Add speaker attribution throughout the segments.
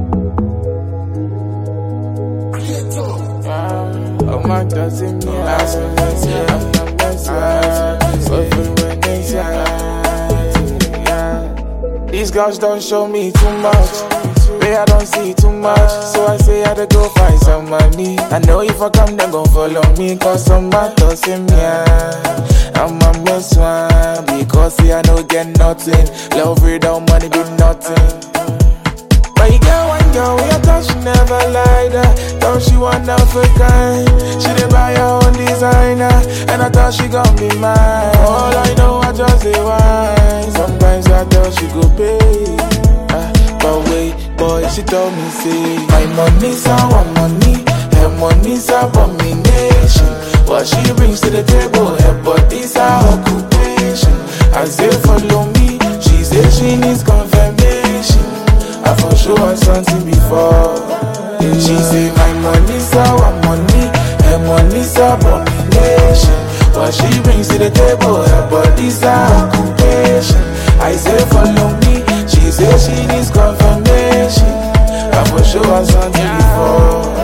Speaker 1: Oh my doesn't mean I'm not These girls don't show me too much. Way I don't see too much. So I say I had to go find some money. I know if I come, they gon' follow me. Cause some battles in me. I'm a mess one. Because see I no get nothing. Love without money be nothing. But you get one girl, we I thought she never lied her. Thought she one of a kind. She did buy her own designer. And I thought she gon' be mine. All I know, I just say why. Sometimes I thought she go pay. But wait, boy, she told me, say my money's our money. Her money's abomination. What she brings to the table, her body's our occupation. I say follow me, she say she needs confirmation. I for sure want something before. She say my money's our money, her money's abomination. What she brings to the table, her body's our occupation. I say follow me, she say she needs confirmation. I for sure want something before.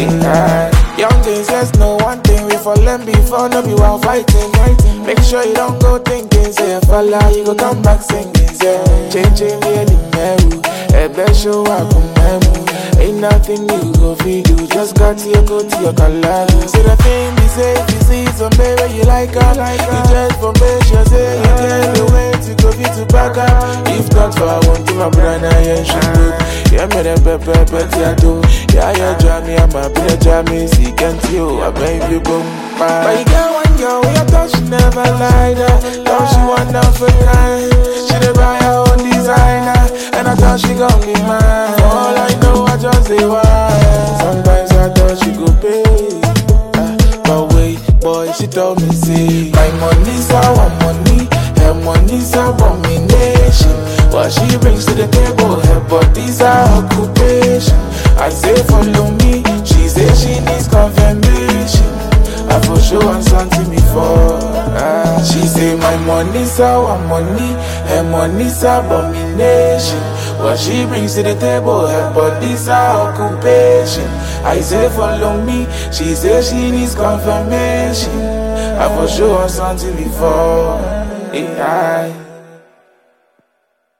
Speaker 1: Young things, let's know one thing. We falling before, no be while fighting. Make sure you don't go thinking, say a fella, you go come back singing. Changing really meru. Ebe show up memu. Ain't nothing you go feed you. Just got to go to your color. So the thing be say, if you see some baby you like her, you just for make sure say you get the way to go fit to back up. If not for I want to my brother, yeah, should do. Yeah, me them pepper, yeah, do. Yeah, you drive me, I'm a bit drive me, see, can't you? I beg you, boom, bye. But you get one girl, we I thought she never lied her. Thought she one of a kind. She did buy her own designer. And I thought she gon' be mine. All I know, I just say why. Sometimes I thought she go pay. But wait, boy, she told me, say my money's our money. Her money's abomination. What she brings to the table, her body's our occupation. I say follow me, she say she needs confirmation. I for sure want something before. She say my money's our money, her money's abomination. What she brings to the table, her body's our occupation. I say follow me, she say she needs confirmation. I for sure want something before.